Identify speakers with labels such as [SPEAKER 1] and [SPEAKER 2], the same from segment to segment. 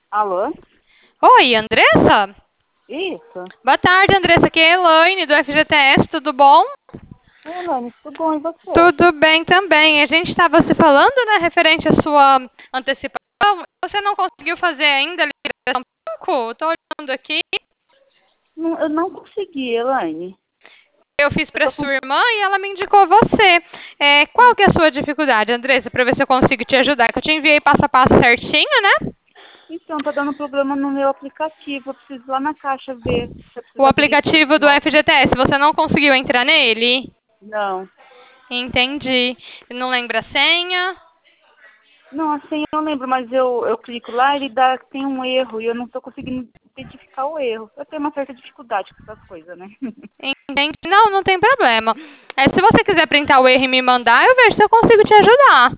[SPEAKER 1] Alô?
[SPEAKER 2] Oi, Andressa?
[SPEAKER 1] Isso?
[SPEAKER 2] Boa tarde, Andressa. Aqui é a Elaine do FGTS, tudo bom?
[SPEAKER 1] Oi, Elaine, tudo bom e você?
[SPEAKER 2] Tudo bem também. A gente estava se falando, né, referente à sua antecipação. Você não conseguiu fazer ainda a liberação do banco? Estou olhando aqui.
[SPEAKER 1] Não, eu não consegui, Elaine.
[SPEAKER 2] Eu fiz
[SPEAKER 1] Eu
[SPEAKER 2] para
[SPEAKER 1] tô com...
[SPEAKER 2] sua irmã e ela me indicou você. Qual que é a sua dificuldade, Andressa, para ver se eu consigo te ajudar? Que eu te enviei passo a passo certinho, né?
[SPEAKER 1] Então, tá dando problema no meu aplicativo. Eu preciso ir lá na caixa ver se eu
[SPEAKER 2] O
[SPEAKER 1] preciso abrir tudo de
[SPEAKER 2] aplicativo do
[SPEAKER 1] novo.
[SPEAKER 2] FGTS, você não conseguiu entrar nele?
[SPEAKER 1] Não.
[SPEAKER 2] Entendi. Não lembra a senha?
[SPEAKER 1] Não, assim eu lembro, mas eu clico lá e ele dá, tem um erro e eu não tô conseguindo identificar o erro. Eu tenho uma certa dificuldade com essas coisas, né?
[SPEAKER 2] Entende? Não, não tem problema. Se você quiser printar o erro e me mandar, eu vejo se eu consigo te ajudar.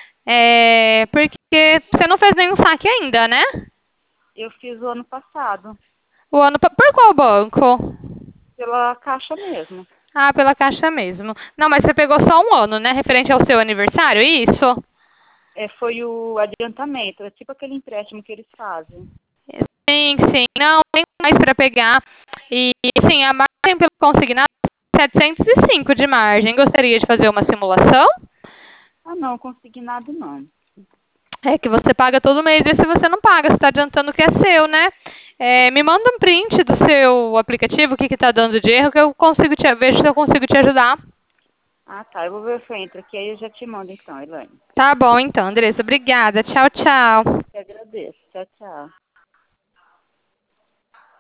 [SPEAKER 2] Porque você não fez nenhum saque ainda, né?
[SPEAKER 1] Eu fiz o ano passado,
[SPEAKER 2] Por qual banco?
[SPEAKER 1] pela caixa mesmo.
[SPEAKER 2] Ah, pela Caixa mesmo. Não, mas você pegou só um ano, né? Referente ao seu aniversário, isso?
[SPEAKER 1] É, foi o adiantamento, é tipo aquele empréstimo que eles fazem.
[SPEAKER 2] Sim, sim. Não, tem mais para pegar. E, sim, a margem pelo consignado é 705 de margem. Gostaria de fazer uma simulação?
[SPEAKER 1] Ah, não, consegui nada não.
[SPEAKER 2] É que você paga todo mês, e se você não paga, você está adiantando o que é seu, né? Me manda um print do seu aplicativo, o que está dando de erro, que eu consigo vejo se eu consigo te ajudar.
[SPEAKER 1] Ah, tá. Eu vou ver se eu entro aqui, aí eu já te mando então, Elaine.
[SPEAKER 2] Tá bom, então, Andressa. Obrigada. Tchau, tchau.
[SPEAKER 1] Eu agradeço. Tchau, tchau.